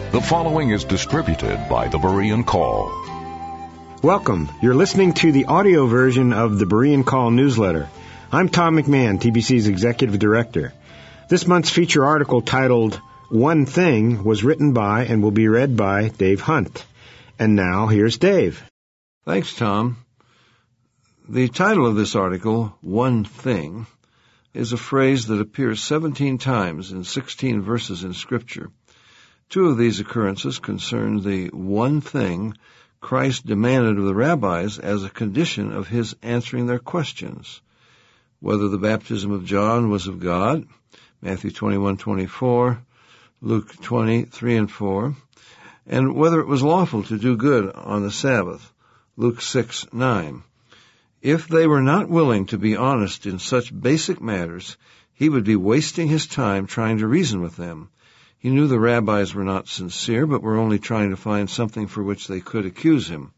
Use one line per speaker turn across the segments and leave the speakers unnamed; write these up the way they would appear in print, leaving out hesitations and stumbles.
The following is distributed by the Berean Call.
Welcome. You're listening to the audio version of the Berean Call newsletter. I'm Tom McMahon, TBC's Executive Director. This month's feature article titled One Thing was written by and will be read by Dave Hunt. And now, here's Dave.
Thanks, Tom. The title of this article, One Thing, is a phrase that appears 17 times in 16 verses in Scripture. Two of these occurrences concern the one thing Christ demanded of the rabbis as a condition of his answering their questions. Whether the baptism of John was of God, Matthew 21:24, Luke 20:3 and 4, and whether it was lawful to do good on the Sabbath, Luke 6:9. If they were not willing to be honest in such basic matters, he would be wasting his time trying to reason with them. He knew the rabbis were not sincere, but were only trying to find something for which they could accuse him.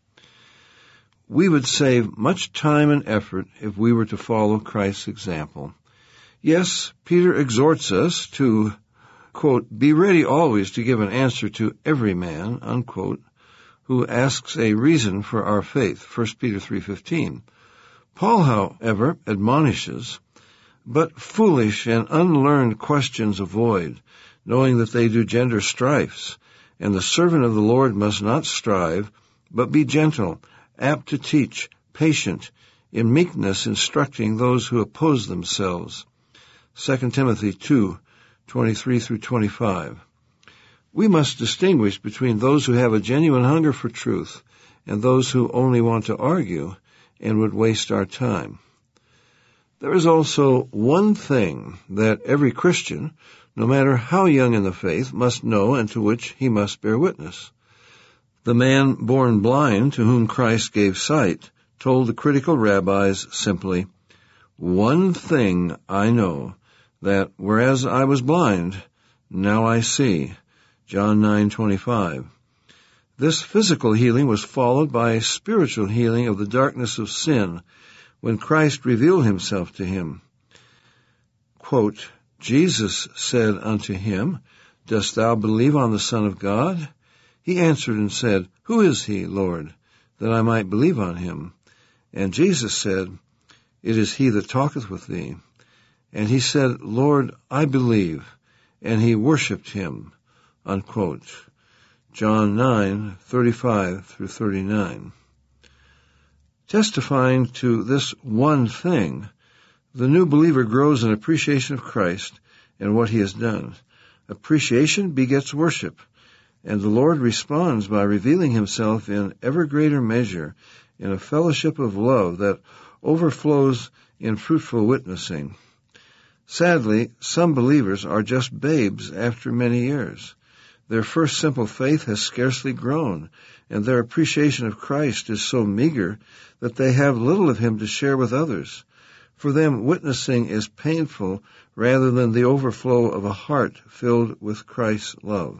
We would save much time and effort if we were to follow Christ's example. Yes, Peter exhorts us to, quote, be ready always to give an answer to every man, unquote, who asks a reason for our faith, 1 Peter 3:15. Paul, however, admonishes, but foolish and unlearned questions avoid, knowing that they do gender strifes, and the servant of the Lord must not strive, but be gentle, apt to teach, patient, in meekness instructing those who oppose themselves. 2 Timothy 2:23 through 25. We must distinguish between those who have a genuine hunger for truth and those who only want to argue and would waste our time. There is also one thing that every Christian, no matter how young in the faith, must know and to which he must bear witness. The man born blind to whom Christ gave sight told the critical rabbis simply, one thing I know, that whereas I was blind, now I see. John 9:25. This physical healing was followed by a spiritual healing of the darkness of sin when Christ revealed himself to him. Quote, Jesus said unto him, dost thou believe on the Son of God? He answered and said, who is he, Lord, that I might believe on him? And Jesus said, it is he that talketh with thee. And he said, Lord, I believe. And he worshipped him. Unquote. John 9:35 through 39. Testifying to this one thing, the new believer grows in appreciation of Christ and what he has done. Appreciation begets worship, and the Lord responds by revealing himself in ever greater measure in a fellowship of love that overflows in fruitful witnessing. Sadly, some believers are just babes after many years. Their first simple faith has scarcely grown, and their appreciation of Christ is so meager that they have little of him to share with others. For them, witnessing is painful rather than the overflow of a heart filled with Christ's love.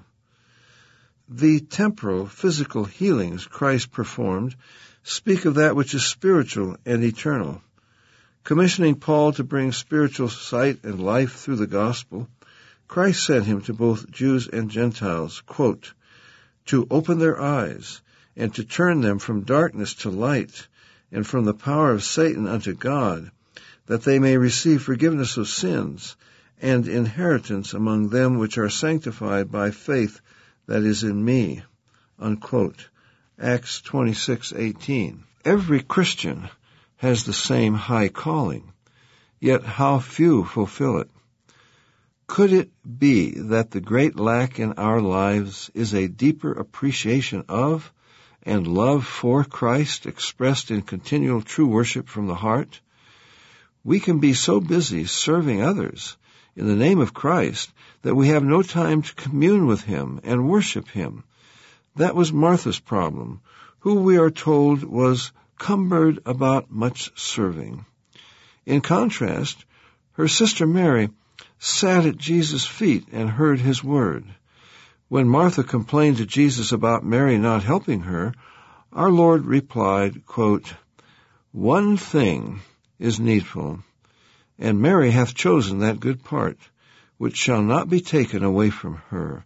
The temporal, physical healings Christ performed speak of that which is spiritual and eternal. Commissioning Paul to bring spiritual sight and life through the gospel, Christ sent him to both Jews and Gentiles, quote, to open their eyes and to turn them from darkness to light and from the power of Satan unto God, that they may receive forgiveness of sins and inheritance among them which are sanctified by faith that is in me. Unquote. Acts 26:18. Every Christian has the same high calling, yet how few fulfill it. Could it be that the great lack in our lives is a deeper appreciation of and love for Christ expressed in continual true worship from the heart? We can be so busy serving others in the name of Christ that we have no time to commune with him and worship him. That was Martha's problem, who we are told was cumbered about much serving. In contrast, her sister Mary sat at Jesus' feet and heard his word. When Martha complained to Jesus about Mary not helping her, our Lord replied, quote, one thing is needful, and Mary hath chosen that good part, which shall not be taken away from her.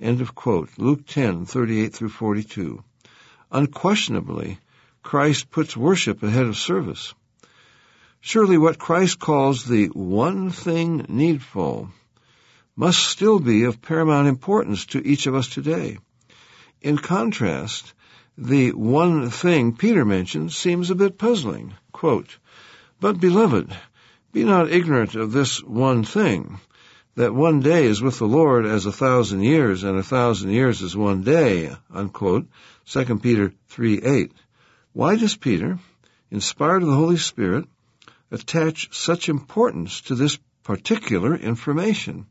End of quote. Luke 10:38 through 42. Unquestionably, Christ puts worship ahead of service. Surely what Christ calls the one thing needful must still be of paramount importance to each of us today. In contrast, the one thing Peter mentions seems a bit puzzling. Quote, "But, beloved, be not ignorant of this one thing, that one day is with the Lord as 1,000 years, and 1,000 years is one day," unquote, 2 Peter 3:8. Why does Peter, inspired of the Holy Spirit, attach such importance to this particular information?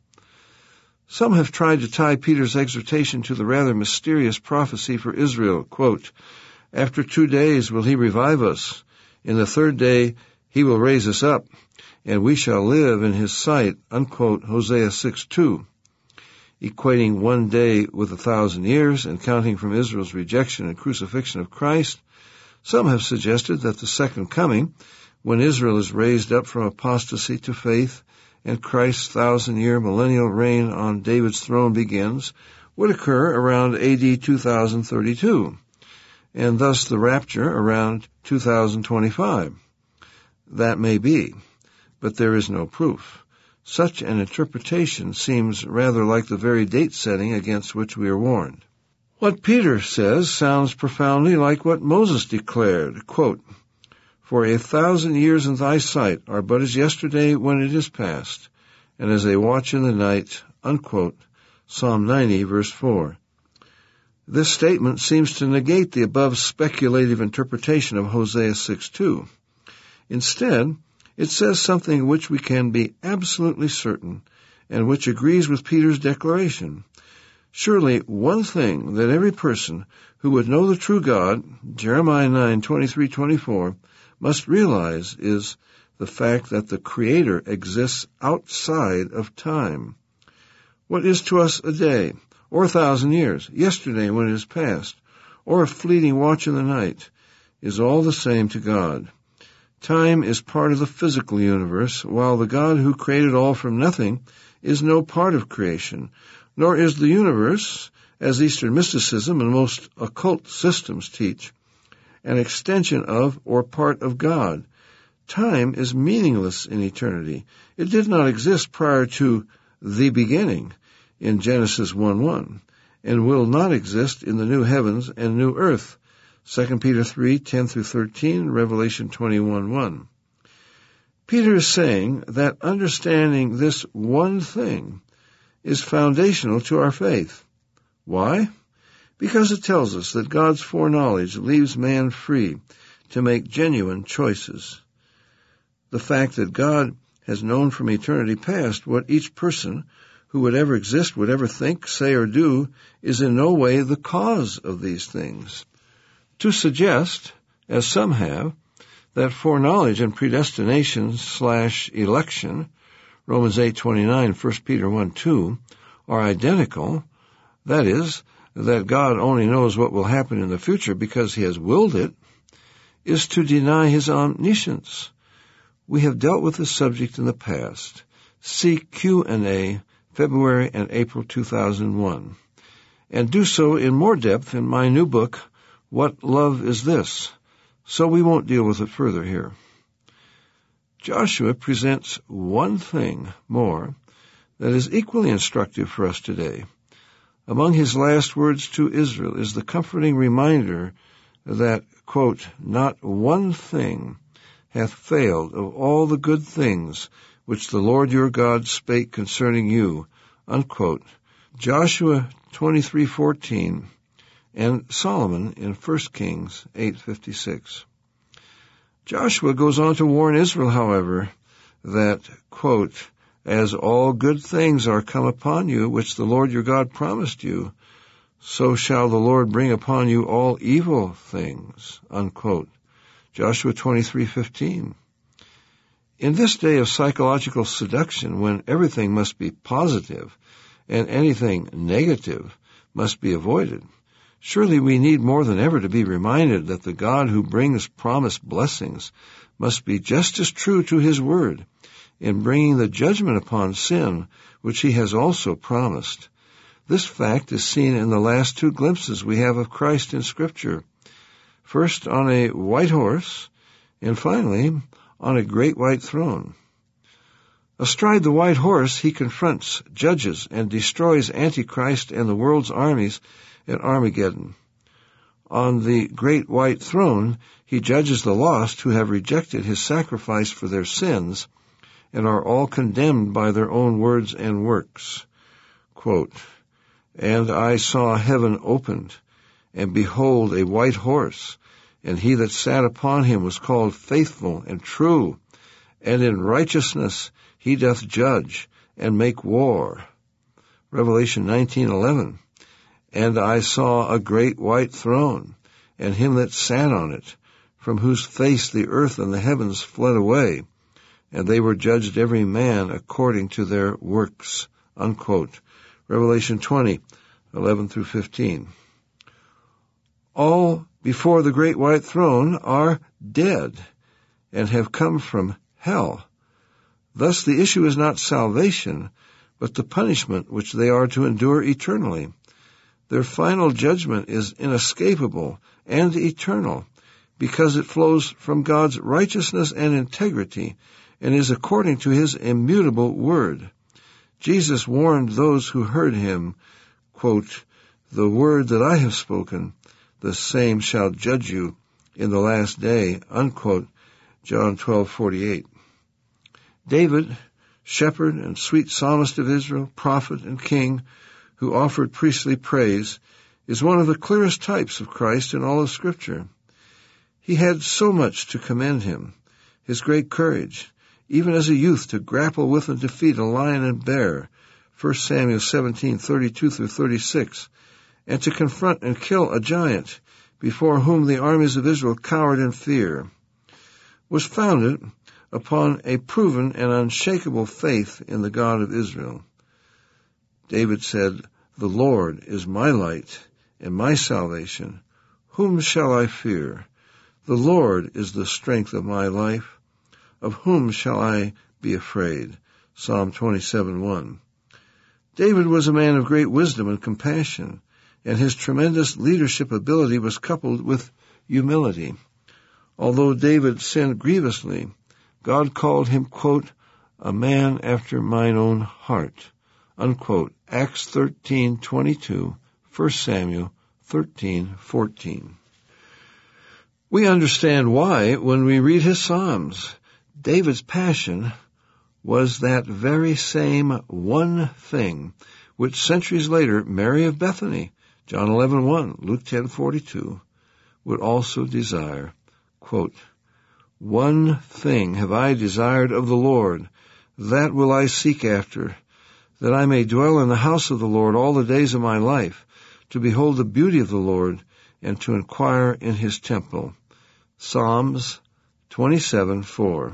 Some have tried to tie Peter's exhortation to the rather mysterious prophecy for Israel. Quote, "After 2 days will he revive us. In the 3rd day he will raise us up, and we shall live in his sight," unquote, Hosea 6:2. Equating one day with 1,000 years and counting from Israel's rejection and crucifixion of Christ, some have suggested that the second coming, when Israel is raised up from apostasy to faith and Christ's 1,000-year millennial reign on David's throne begins, would occur around AD 2032, and thus the rapture around 2025. That may be, but there is no proof. Such an interpretation seems rather like the very date setting against which we are warned. What Peter says sounds profoundly like what Moses declared, quote, "For 1,000 years in thy sight are but as yesterday when it is past, and as a watch in the night," unquote, Psalm 90, verse 4. This statement seems to negate the above speculative interpretation of Hosea 6:2. Instead, it says something which we can be absolutely certain, and which agrees with Peter's declaration. Surely one thing that every person who would know the true God, Jeremiah 9:23-24, must realize is the fact that the Creator exists outside of time. What is to us a day, or 1,000 years, yesterday when it is past, or a fleeting watch in the night, is all the same to God. Time is part of the physical universe, while the God who created all from nothing is no part of creation, nor is the universe, as Eastern mysticism and most occult systems teach, an extension of or part of God. Time is meaningless in eternity. It did not exist prior to the beginning in Genesis 1:1, and will not exist in the new heavens and new earth, 2 Peter 3:10-13, Revelation 21:1. Peter is saying that understanding this one thing is foundational to our faith. Why? Because it tells us that God's foreknowledge leaves man free to make genuine choices. The fact that God has known from eternity past what each person who would ever exist would ever think, say, or do is in no way the cause of these things. To suggest, as some have, that foreknowledge and predestination/election, Romans 8:29, 1 Peter 1:2, are identical, that is, that God only knows what will happen in the future because he has willed it, is to deny his omniscience. We have dealt with this subject in the past. See Q&A, February and April 2001, and do so in more depth in my new book, What Love Is This? So we won't deal with it further here. Joshua presents one thing more that is equally instructive for us today. Among his last words to Israel is the comforting reminder that, quote, "Not one thing hath failed of all the good things which the Lord your God spake concerning you," unquote, Joshua 23:14, and Solomon in 1 Kings 8:56. Joshua goes on to warn Israel, however, that, quote, "As all good things are come upon you, which the Lord your God promised you, so shall the Lord bring upon you all evil things," unquote, Joshua 23:15. In this day of psychological seduction, when everything must be positive and anything negative must be avoided, surely we need more than ever to be reminded that the God who brings promised blessings must be just as true to his word in bringing the judgment upon sin which he has also promised. This fact is seen in the last two glimpses we have of Christ in Scripture. First on a white horse, and finally on a great white throne. Astride the white horse, he confronts, judges, and destroys Antichrist and the world's armies at Armageddon. On the great white throne, he judges the lost who have rejected his sacrifice for their sins and are all condemned by their own words and works. Quote, "And I saw heaven opened, and behold, a white horse, and he that sat upon him was called Faithful and True, and in righteousness he doth judge and make war." Revelation 19:11. "And I saw a great white throne, and him that sat on it, from whose face the earth and the heavens fled away, and they were judged every man according to their works." Unquote. Revelation 20:11-15. All before the great white throne are dead and have come from hell. Thus the issue is not salvation, but the punishment which they are to endure eternally. Their final judgment is inescapable and eternal, because it flows from God's righteousness and integrity, and is according to his immutable word. Jesus warned those who heard him, quote, "The word that I have spoken, the same shall judge you in the last day," unquote. John 12:48. David, shepherd and sweet psalmist of Israel, prophet and king, who offered priestly praise, is one of the clearest types of Christ in all of Scripture. He had so much to commend him: his great courage, even as a youth, to grapple with and defeat a lion and bear, 1 Samuel 17:32-36, and to confront and kill a giant before whom the armies of Israel cowered in fear, was founded upon a proven and unshakable faith in the God of Israel. David said, "The Lord is my light and my salvation. Whom shall I fear? The Lord is the strength of my life. Of whom shall I be afraid?" Psalm 27:1. David was a man of great wisdom and compassion, and his tremendous leadership ability was coupled with humility. Although David sinned grievously, God called him, quote, "a man after mine own heart," unquote. Acts 13:22, 1 Samuel 13:14. We understand why when we read his Psalms. David's passion was that very same one thing which centuries later Mary of Bethany, John 11:1, Luke 10:42, would also desire. Quote, "One thing have I desired of the Lord, that will I seek after, that I may dwell in the house of the Lord all the days of my life, to behold the beauty of the Lord, and to inquire in his temple." Psalms 27:4.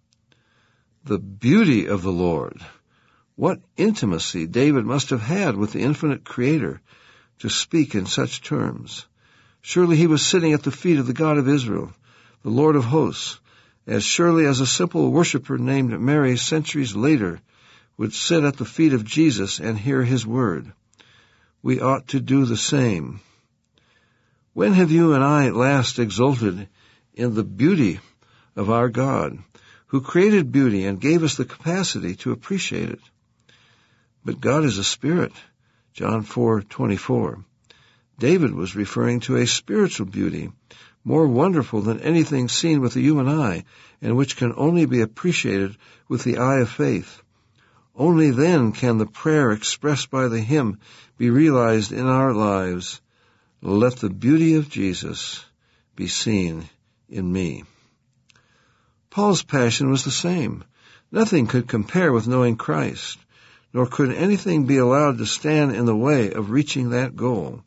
The beauty of the Lord. What intimacy David must have had with the infinite Creator to speak in such terms. Surely he was sitting at the feet of the God of Israel, the Lord of hosts, as surely as a simple worshiper named Mary centuries later would sit at the feet of Jesus and hear his word. We ought to do the same. When have you and I last exulted in the beauty of our God, who created beauty and gave us the capacity to appreciate it? But God is a spirit, John 4:24. David was referring to a spiritual beauty, more wonderful than anything seen with the human eye, and which can only be appreciated with the eye of faith. Only then can the prayer expressed by the hymn be realized in our lives. Let the beauty of Jesus be seen in me. Paul's passion was the same. Nothing could compare with knowing Christ, nor could anything be allowed to stand in the way of reaching that goal.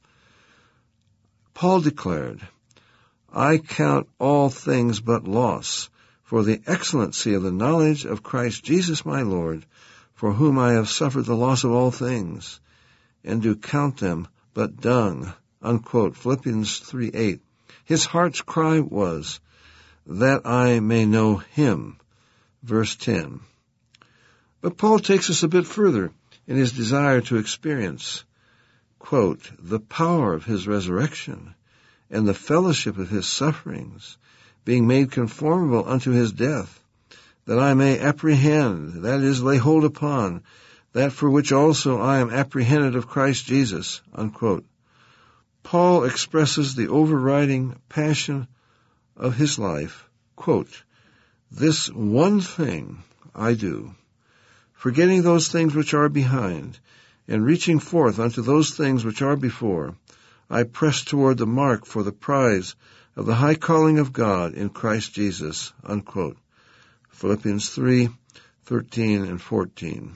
Paul declared, "I count all things but loss, for the excellency of the knowledge of Christ Jesus my Lord, for whom I have suffered the loss of all things, and do count them but dung," unquote. Philippians 3:8. His heart's cry was, "that I may know him," verse 10. But Paul takes us a bit further in his desire to experience quote, the power of his resurrection and the fellowship of his sufferings, being made conformable unto his death, that I may apprehend, that is, lay hold upon, that for which also I am apprehended of Christ Jesus, unquote. Paul expresses the overriding passion of his life, quote, this one thing I do, forgetting those things which are behind, and reaching forth unto those things which are before, I press toward the mark for the prize of the high calling of God in Christ Jesus, unquote. Philippians 3:13 and 14.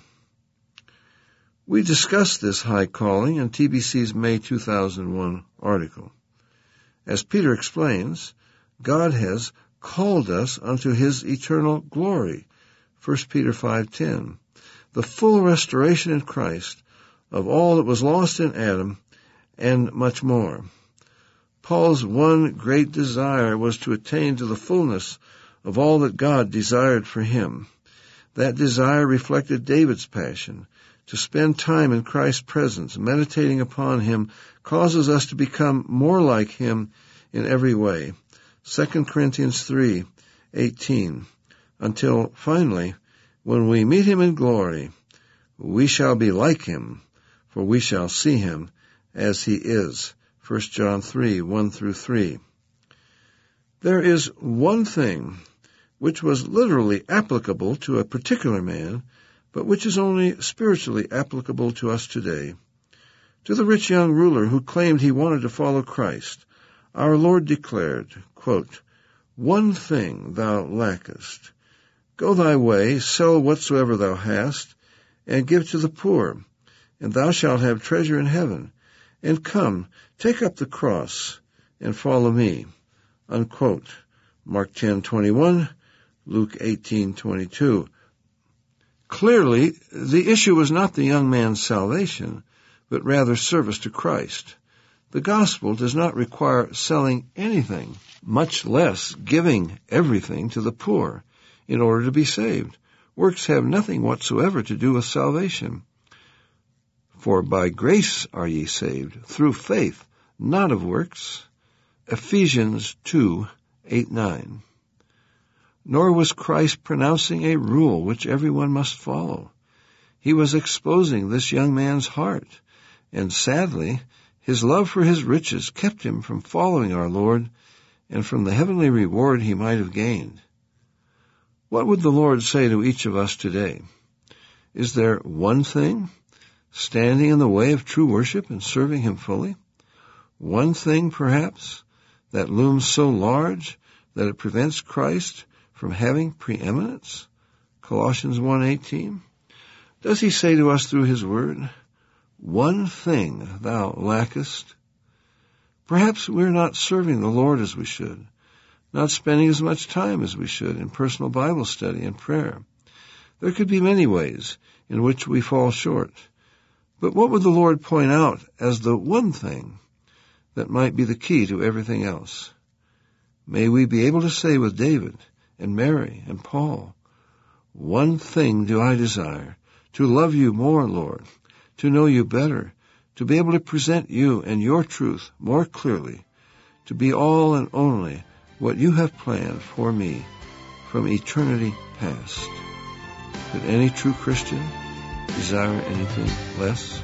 We discussed this high calling in TBC's May 2001 article. As Peter explains, God has called us unto his eternal glory, 1 Peter 5:10, the full restoration in Christ of all that was lost in Adam, and much more. Paul's one great desire was to attain to the fullness of all that God desired for him. That desire reflected David's passion. To spend time in Christ's presence, meditating upon him, causes us to become more like him in every way. 2 Corinthians 3:18, until finally, when we meet him in glory, we shall be like him, for we shall see him as he is. 1 John 3:1-3. There is one thing which was literally applicable to a particular man, but which is only spiritually applicable to us today. To the rich young ruler who claimed he wanted to follow Christ, our Lord declared, quote, one thing thou lackest. Go thy way, sell whatsoever thou hast, and give to the poor, and thou shalt have treasure in heaven. And come, take up the cross, and follow me, unquote. Mark 10:21, Luke 18:22. Clearly, the issue was not the young man's salvation, but rather service to Christ. The gospel does not require selling anything, much less giving everything to the poor in order to be saved. Works have nothing whatsoever to do with salvation. For by grace are ye saved, through faith, not of works. Ephesians 2:8-9. Nor was Christ pronouncing a rule which everyone must follow. He was exposing this young man's heart, and sadly, his love for his riches kept him from following our Lord and from the heavenly reward he might have gained. What would the Lord say to each of us today? Is there one thing standing in the way of true worship and serving him fully? One thing, perhaps, that looms so large that it prevents Christ from having preeminence? Colossians 1:18. Does he say to us through his word, one thing thou lackest? Perhaps we're not serving the Lord as we should, not spending as much time as we should in personal Bible study and prayer. There could be many ways in which we fall short. But what would the Lord point out as the one thing that might be the key to everything else? May we be able to say with David and Mary and Paul, one thing do I desire, to love you more, Lord, to know you better, to be able to present you and your truth more clearly, to be all and only what you have planned for me from eternity past. Could any true Christian desire anything less?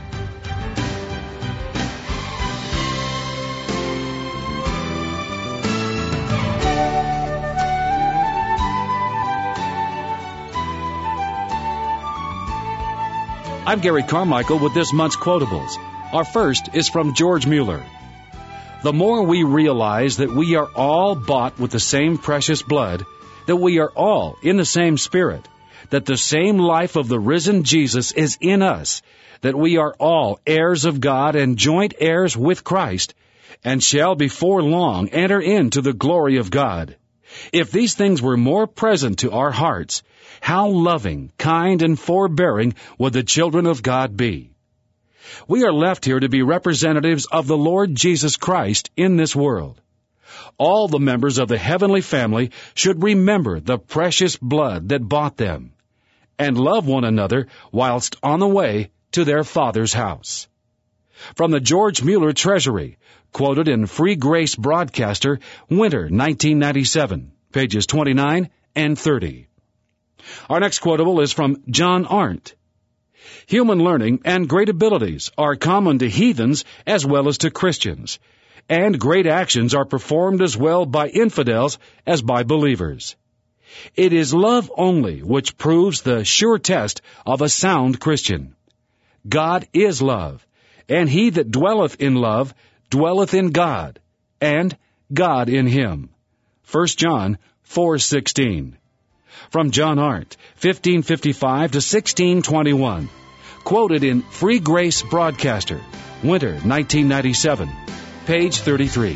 I'm Gary Carmichael with this month's quotables. Our first is from George Mueller. The more we realize that we are all bought with the same precious blood, that we are all in the same spirit, that the same life of the risen Jesus is in us, that we are all heirs of God and joint heirs with Christ, and shall before long enter into the glory of God. If these things were more present to our hearts, how loving, kind, and forbearing would the children of God be? We are left here to be representatives of the Lord Jesus Christ in this world. All the members of the heavenly family should remember the precious blood that bought them, and love one another whilst on the way to their Father's house. From the George Mueller Treasury, quoted in Free Grace Broadcaster, Winter 1997, pages 29 and 30. Our next quotable is from John Arndt. Human learning and great abilities are common to heathens as well as to Christians, and great actions are performed as well by infidels as by believers. It is love only which proves the sure test of a sound Christian. God is love, and he that dwelleth in love dwelleth in God, and God in him. 1 John 4:16. From John Arndt, 1555 to 1621. Quoted in Free Grace Broadcaster, Winter 1997, page 33.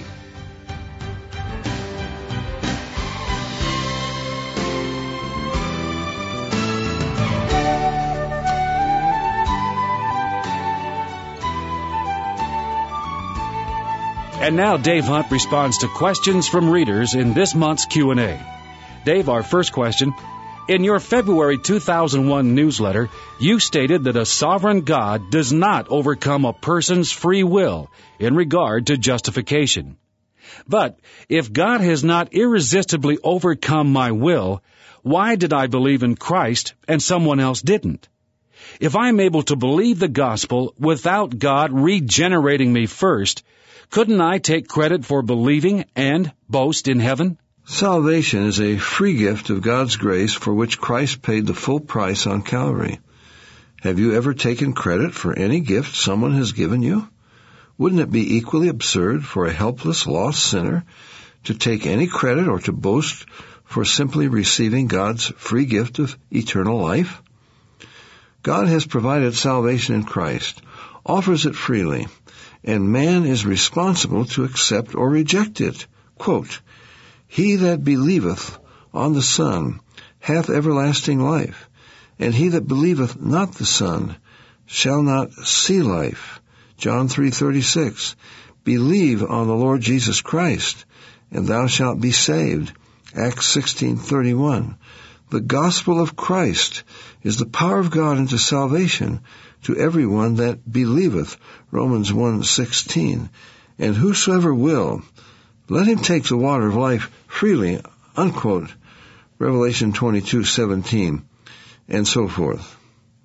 And now Dave Hunt responds to questions from readers in this month's Q&A. Dave, our first question. In your February 2001 newsletter, you stated that a sovereign God does not overcome a person's free will in regard to justification. But if God has not irresistibly overcome my will, why did I believe in Christ and someone else didn't? If I'm able to believe the gospel without God regenerating me first, couldn't I take credit for believing and boast in heaven?
Salvation is a free gift of God's grace for which Christ paid the full price on Calvary. Have you ever taken credit for any gift someone has given you? Wouldn't it be equally absurd for a helpless, lost sinner to take any credit or to boast for simply receiving God's free gift of eternal life? God has provided salvation in Christ, offers it freely, and man is responsible to accept or reject it. Quote, "He that believeth on the Son hath everlasting life, and he that believeth not the Son shall not see life." John 3:36. "Believe on the Lord Jesus Christ, and thou shalt be saved." Acts 16:31. The gospel of Christ is the power of God unto salvation to everyone that believeth. Romans 1:16. "And whosoever will, let him take the water of life freely." Unquote. Revelation 22:17, and so forth.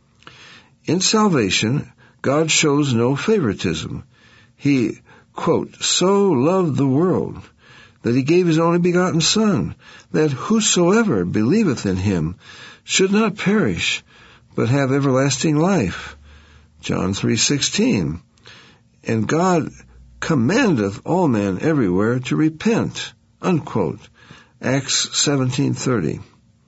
In salvation, God shows no favoritism. He, quote, "so loved the world that he gave his only begotten Son, that whosoever believeth in him should not perish, but have everlasting life." John 3:16. "And God commandeth all men everywhere to repent." Unquote. Acts 17:30.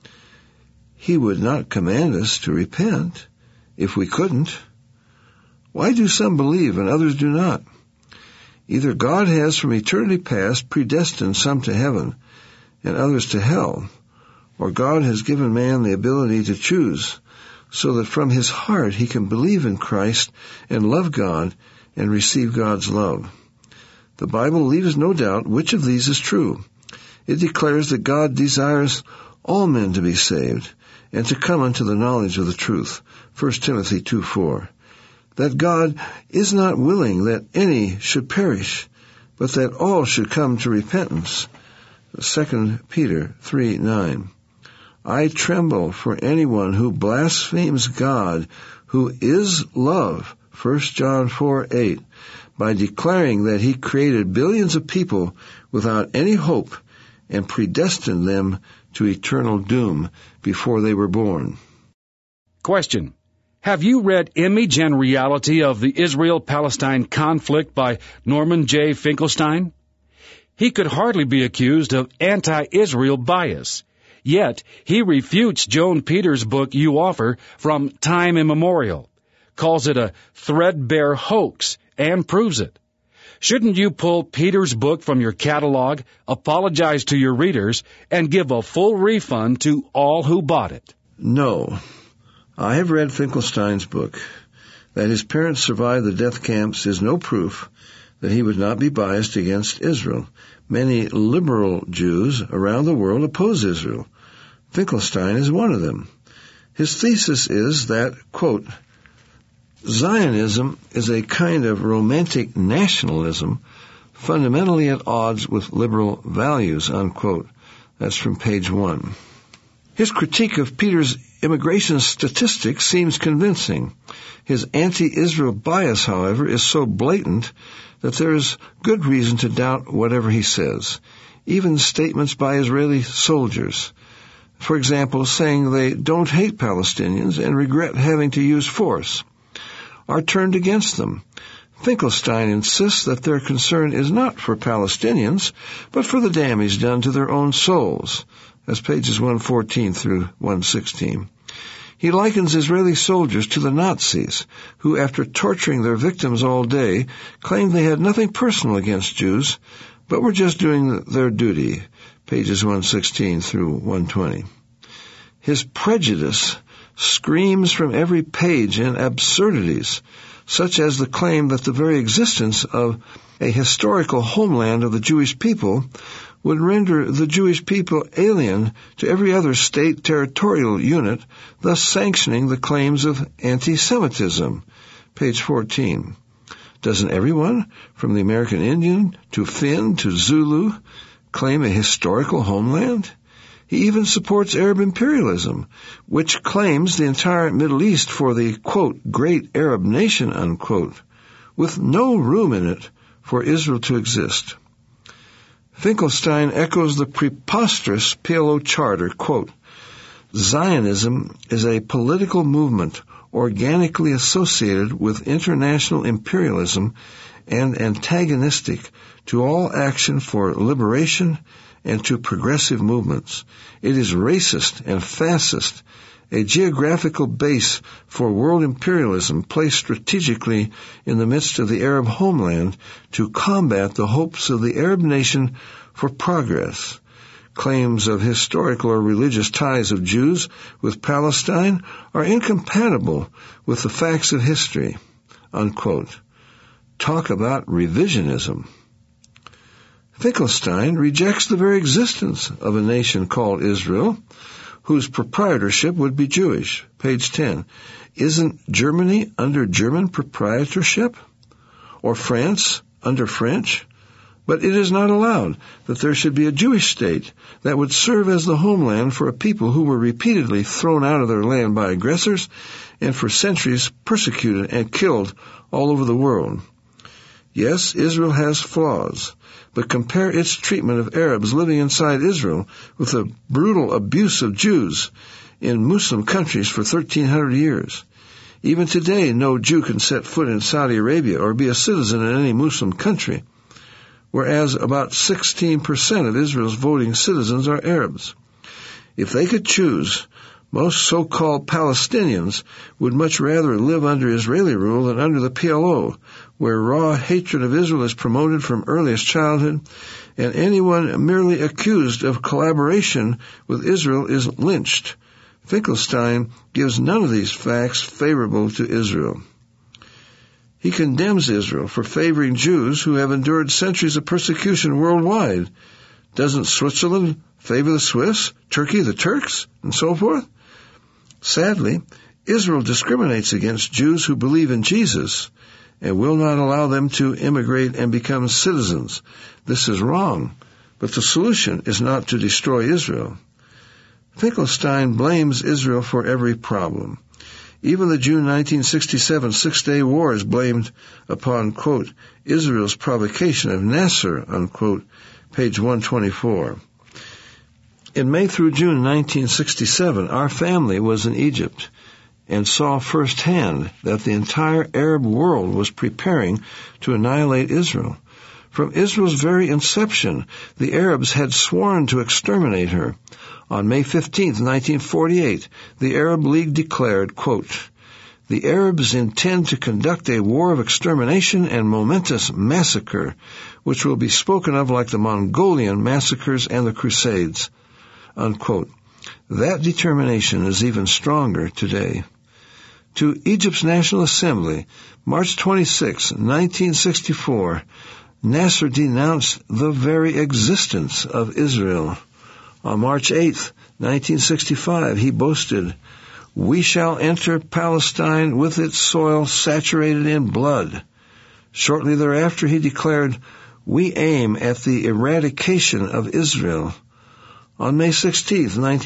He would not command us to repent if we couldn't. Why do some believe and others do not? Either God has from eternity past predestined some to heaven and others to hell, or God has given man the ability to choose, so that from his heart he can believe in Christ and love God and receive God's love. The Bible leaves no doubt which of these is true. It declares that God desires all men to be saved and to come unto the knowledge of the truth. 1 Timothy 2:4. That God is not willing that any should perish, but that all should come to repentance. 2 Peter 3:9. I tremble for anyone who blasphemes God, who is love, 1 John 4:8, by declaring that he created billions of people without any hope and predestined them to eternal doom before they were born.
Question. Have you read Image and Reality of the Israel-Palestine Conflict by Norman J. Finkelstein? He could hardly be accused of anti-Israel bias. Yet, he refutes Joan Peters' book You Offer from time immemorial, calls it a threadbare hoax, and proves it. Shouldn't you pull Peters' book from your catalog, apologize to your readers, and give a full refund to all who bought it?
No. I have read Finkelstein's book. That his parents survived the death camps is no proof that he would not be biased against Israel. Many liberal Jews around the world oppose Israel. Finkelstein is one of them. His thesis is that, quote, Zionism is a kind of romantic nationalism fundamentally at odds with liberal values, unquote. That's from page 1. His critique of Peter's immigration statistics seems convincing. His anti-Israel bias, however, is so blatant that there is good reason to doubt whatever he says, even statements by Israeli soldiers. For example, saying they don't hate Palestinians and regret having to use force, are turned against them. Finkelstein insists that their concern is not for Palestinians, but for the damage done to their own souls. That's pages 114 through 116. He likens Israeli soldiers to the Nazis, who, after torturing their victims all day, claimed they had nothing personal against Jews, but were just doing their duty, pages 116 through 120. His prejudice screams from every page in absurdities, such as the claim that the very existence of a historical homeland of the Jewish people would render the Jewish people alien to every other state territorial unit, thus sanctioning the claims of anti-Semitism, page 14. Doesn't everyone, from the American Indian to Finn to Zulu, claim a historical homeland? He even supports Arab imperialism, which claims the entire Middle East for the, quote, great Arab nation, unquote, with no room in it for Israel to exist. Finkelstein echoes the preposterous PLO charter, quote, Zionism is a political movement organically associated with international imperialism and antagonistic to all action for liberation and to progressive movements. It is racist and fascist, a geographical base for world imperialism placed strategically in the midst of the Arab homeland to combat the hopes of the Arab nation for progress. Claims of historical or religious ties of Jews with Palestine are incompatible with the facts of history, unquote. Talk about revisionism. Finkelstein rejects the very existence of a nation called Israel, whose proprietorship would be Jewish. Page 10. Isn't Germany under German proprietorship? Or France under French? But it is not allowed that there should be a Jewish state that would serve as the homeland for a people who were repeatedly thrown out of their land by aggressors and for centuries persecuted and killed all over the world. Yes, Israel has flaws, but compare its treatment of Arabs living inside Israel with the brutal abuse of Jews in Muslim countries for 1,300 years. Even today, no Jew can set foot in Saudi Arabia or be a citizen in any Muslim country, whereas about 16% of Israel's voting citizens are Arabs. If they could choose, most so-called Palestinians would much rather live under Israeli rule than under the PLO, where raw hatred of Israel is promoted from earliest childhood, and anyone merely accused of collaboration with Israel is lynched. Finkelstein gives none of these facts favorable to Israel. He condemns Israel for favoring Jews who have endured centuries of persecution worldwide. Doesn't Switzerland favor the Swiss, Turkey the Turks, and so forth? Sadly, Israel discriminates against Jews who believe in Jesus and will not allow them to immigrate and become citizens. This is wrong, but the solution is not to destroy Israel. Finkelstein blames Israel for every problem. Even the June 1967 Six-Day War is blamed upon, quote, Israel's provocation of Nasser, unquote, page 124. In May through June 1967, our family was in Egypt and saw firsthand that the entire Arab world was preparing to annihilate Israel. From Israel's very inception, the Arabs had sworn to exterminate her. On May 15, 1948, the Arab League declared, quote, the Arabs intend to conduct a war of extermination and momentous massacre, which will be spoken of like the Mongolian massacres and the Crusades, unquote. That determination is even stronger today. To Egypt's National Assembly, March 26, 1964, Nasser denounced the very existence of Israel. On March 8, 1965, he boasted, "We shall enter Palestine with its soil saturated in blood." Shortly thereafter he declared, "We aim at the eradication of Israel." On May 16,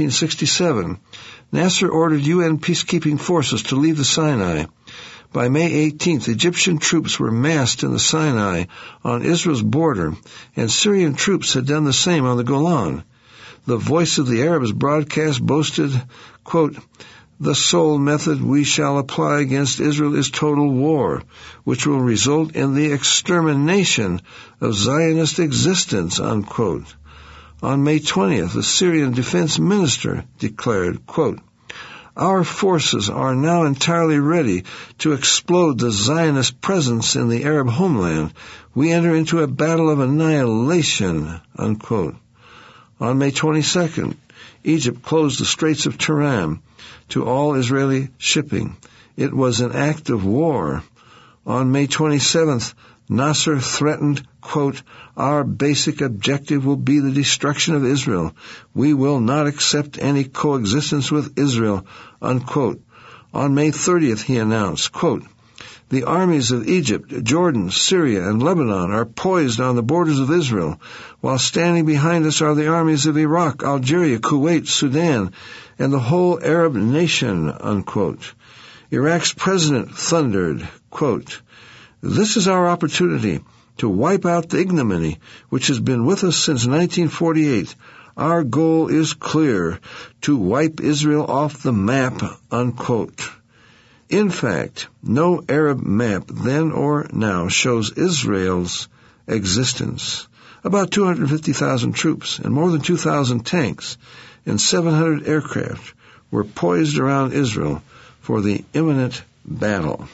1967, Nasser ordered UN peacekeeping forces to leave the Sinai. By May 18th, Egyptian troops were massed in the Sinai on Israel's border, and Syrian troops had done the same on the Golan. The Voice of the Arabs broadcast boasted, quote, "The sole method we shall apply against Israel is total war, which will result in the extermination of Zionist existence," unquote. On May 20th, the Syrian defense minister declared, quote, "Our forces are now entirely ready to explode the Zionist presence in the Arab homeland. We enter into a battle of annihilation," unquote. On May 22nd, Egypt closed the Straits of Tiran to all Israeli shipping. It was an act of war. On May 27th, Nasser threatened, quote, "Our basic objective will be the destruction of Israel. We will not accept any coexistence with Israel," unquote. On May 30th, he announced, quote, "The armies of Egypt, Jordan, Syria, and Lebanon are poised on the borders of Israel, while standing behind us are the armies of Iraq, Algeria, Kuwait, Sudan, and the whole Arab nation," unquote. Iraq's president thundered, quote, "This is our opportunity to wipe out the ignominy which has been with us since 1948. Our goal is clear, to wipe Israel off the map," unquote. In fact, no Arab map then or now shows Israel's existence. About 250,000 troops and more than 2,000 tanks and 700 aircraft were poised around Israel for the imminent battle.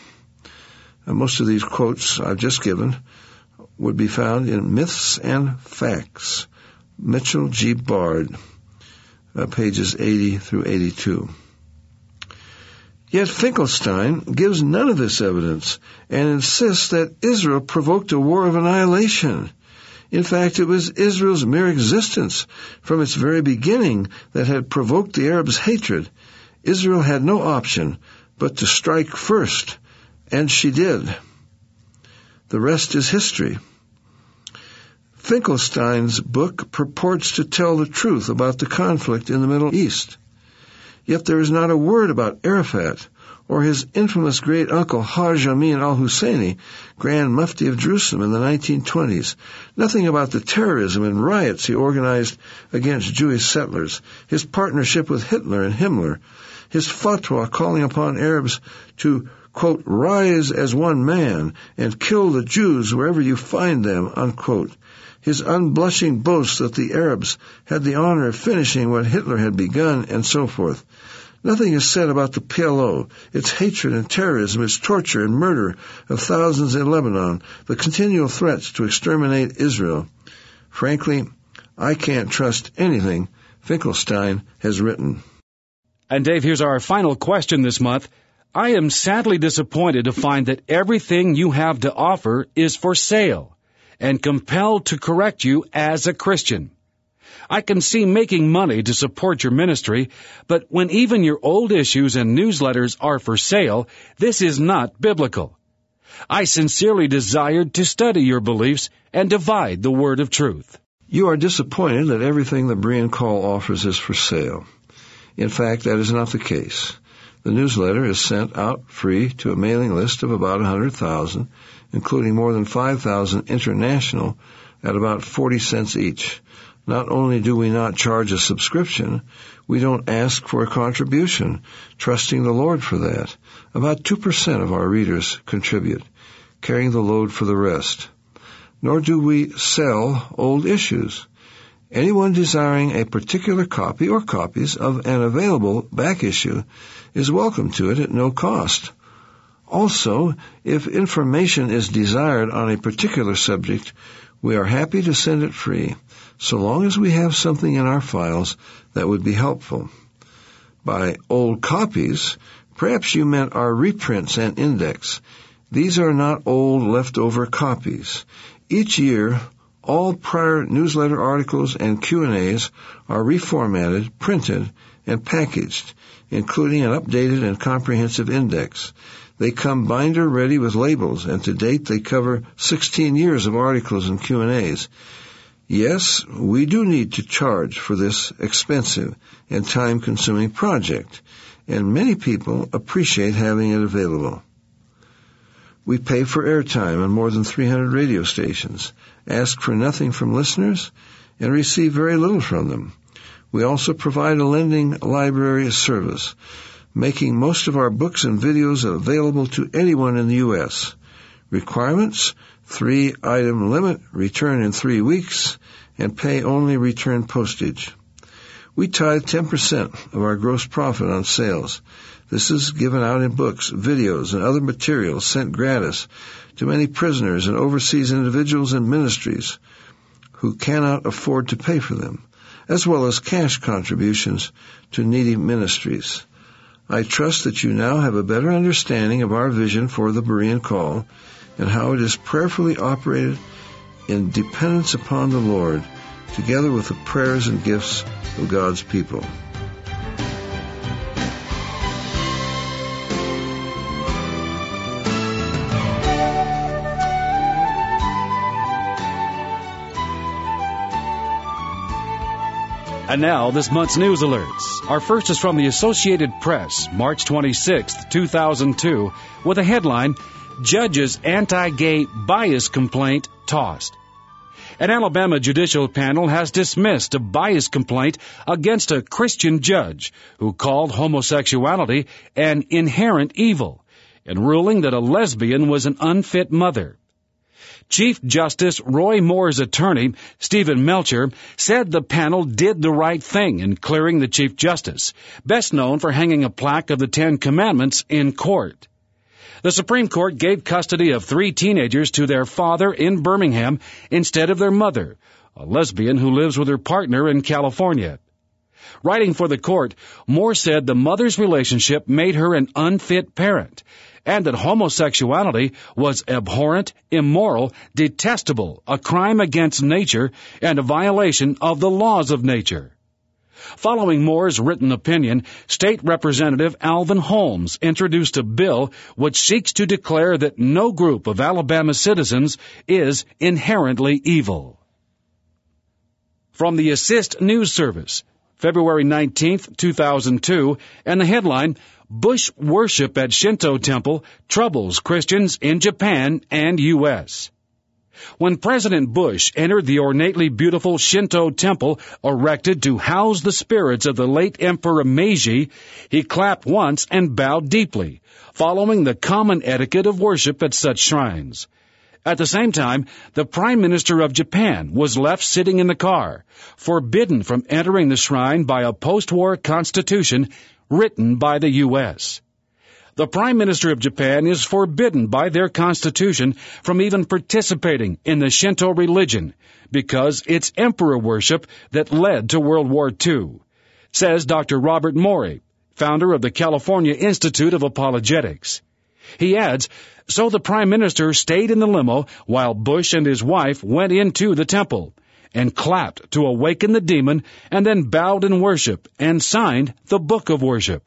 Most of these quotes I've just given would be found in Myths and Facts, Mitchell G. Bard, pages 80 through 82. Yet Finkelstein gives none of this evidence and insists that Israel provoked a war of annihilation. In fact, it was Israel's mere existence from its very beginning that had provoked the Arabs' hatred. Israel had no option but to strike first, and she did. The rest is history. Finkelstein's book purports to tell the truth about the conflict in the Middle East. Yet there is not a word about Arafat or his infamous great-uncle Hajj Amin al-Husseini, Grand Mufti of Jerusalem in the 1920s. Nothing about the terrorism and riots he organized against Jewish settlers, his partnership with Hitler and Himmler, his fatwa calling upon Arabs to, quote, "rise as one man and kill the Jews wherever you find them," unquote. His unblushing boast that the Arabs had the honor of finishing what Hitler had begun, and so forth. Nothing is said about the PLO, its hatred and terrorism, its torture and murder of thousands in Lebanon, the continual threats to exterminate Israel. Frankly, I can't trust anything Finkelstein has written.
And Dave, here's our final question this month. I am sadly disappointed to find that everything you have to offer is for sale, and compelled to correct you as a Christian. I can see making money to support your ministry, but when even your old issues and newsletters are for sale, this is not biblical. I sincerely desired to study your beliefs and divide the word of truth.
You are disappointed that everything the Berean Call offers is for sale. In fact, that is not the case. The newsletter is sent out free to a mailing list of about 100,000, including more than 5,000 international at about 40 cents each. Not only do we not charge a subscription, we don't ask for a contribution, trusting the Lord for that. About 2% of our readers contribute, carrying the load for the rest. Nor do we sell old issues. Anyone desiring a particular copy or copies of an available back issue is welcome to it at no cost. Also, if information is desired on a particular subject, we are happy to send it free, so long as we have something in our files that would be helpful. By old copies, perhaps you meant our reprints and index. These are not old leftover copies. Each year, all prior newsletter articles and Q&As are reformatted, printed, and packaged, including an updated and comprehensive index. They come binder ready with labels, and to date they cover 16 years of articles and Q&As. Yes, we do need to charge for this expensive and time-consuming project, and many people appreciate having it available. We pay for airtime on more than 300 radio stations, ask for nothing from listeners, and receive very little from them. We also provide a lending library service, making most of our books and videos available to anyone in the U.S. Requirements: 3-item limit, return in 3 weeks, and pay only return postage. We tithe 10% of our gross profit on sales. This is given out in books, videos, and other materials sent gratis to many prisoners and overseas individuals and ministries who cannot afford to pay for them, as well as cash contributions to needy ministries. I trust that you now have a better understanding of our vision for the Berean Call and how it is prayerfully operated in dependence upon the Lord, together with the prayers and gifts of God's people.
And now, this month's news alerts. Our first is from the Associated Press, March 26, 2002, with a headline, Judge's Anti-Gay Bias Complaint Tossed. An Alabama judicial panel has dismissed a bias complaint against a Christian judge who called homosexuality an inherent evil, in ruling that a lesbian was an unfit mother. Chief Justice Roy Moore's attorney, Stephen Melcher, said the panel did the right thing in clearing the Chief Justice, best known for hanging a plaque of the 10 Commandments in court. The Supreme Court gave custody of 3 teenagers to their father in Birmingham instead of their mother, a lesbian who lives with her partner in California. Writing for the court, Moore said the mother's relationship made her an unfit parent, and that homosexuality was abhorrent, immoral, detestable, a crime against nature, and a violation of the laws of nature. Following Moore's written opinion, State Representative Alvin Holmes introduced a bill which seeks to declare that no group of Alabama citizens is inherently evil. From the Assist News Service, February 19, 2002, and the headline, Bush worship at Shinto temple troubles Christians in Japan and U.S. When President Bush entered the ornately beautiful Shinto temple erected to house the spirits of the late Emperor Meiji, he clapped once and bowed deeply, following the common etiquette of worship at such shrines. At the same time, the Prime Minister of Japan was left sitting in the car, forbidden from entering the shrine by a post-war constitution written by the U.S. The Prime Minister of Japan is forbidden by their constitution from even participating in the Shinto religion because it's emperor worship that led to World War II, says Dr. Robert Morey, founder of the California Institute of Apologetics. He adds, so the Prime Minister stayed in the limo while Bush and his wife went into the temple and clapped to awaken the demon, and then bowed in worship and signed the Book of Worship.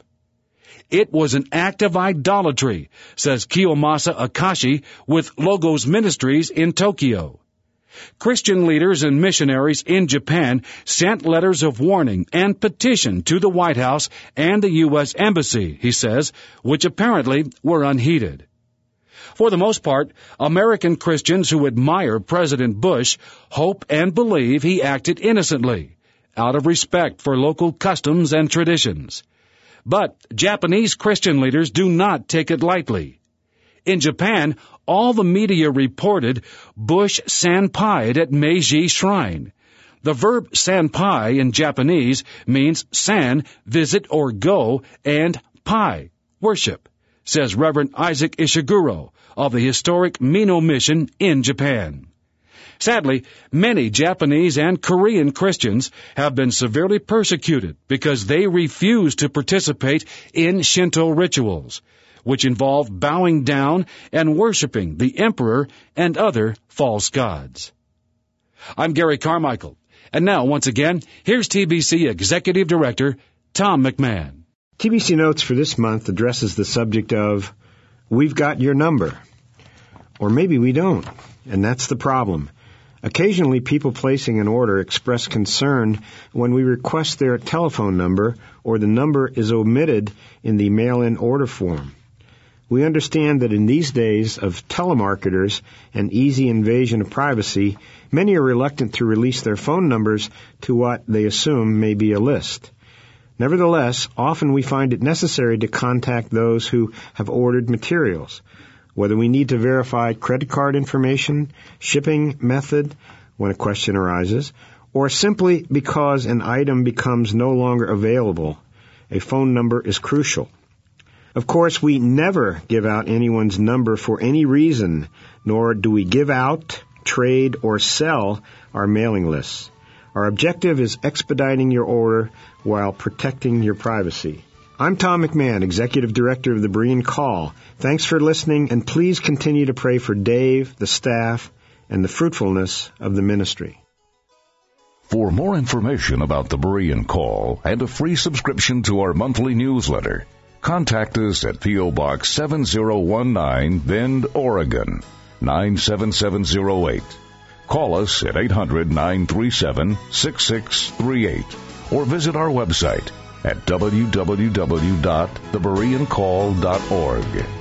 It was an act of idolatry, says Kiyomasa Akashi with Logos Ministries in Tokyo. Christian leaders and missionaries in Japan sent letters of warning and petition to the White House and the U.S. Embassy, he says, which apparently were unheeded. For the most part, American Christians who admire President Bush hope and believe he acted innocently, out of respect for local customs and traditions. But Japanese Christian leaders do not take it lightly. In Japan, all the media reported Bush sanpai'd at Meiji Shrine. The verb sanpai in Japanese means san, visit or go, and pai, worship, says Reverend Isaac Ishiguro of the historic Mino Mission in Japan. Sadly, many Japanese and Korean Christians have been severely persecuted because they refuse to participate in Shinto rituals, which involve bowing down and worshiping the emperor and other false gods. I'm Gary Carmichael, and now, once again, here's TBC Executive Director Tom McMahon.
TBC Notes for this month addresses the subject of, we've got your number. Or maybe we don't, and that's the problem. Occasionally, people placing an order express concern when we request their telephone number or the number is omitted in the mail-in order form. We understand that in these days of telemarketers and easy invasion of privacy, many are reluctant to release their phone numbers to what they assume may be a list. Nevertheless, often we find it necessary to contact those who have ordered materials, whether we need to verify credit card information, shipping method when a question arises, or simply because an item becomes no longer available. A phone number is crucial. Of course, we never give out anyone's number for any reason, nor do we give out, trade, or sell our mailing lists. Our objective is expediting your order while protecting your privacy. I'm Tom McMahon, Executive Director of the Berean Call. Thanks for listening, and please continue to pray for Dave, the staff, and the fruitfulness of the ministry.
For more information about the Berean Call and a free subscription to our monthly newsletter, contact us at P.O. Box 7019, Bend, Oregon, 97708. Call us at 800-937-6638 or visit our website at www.thebereancall.org.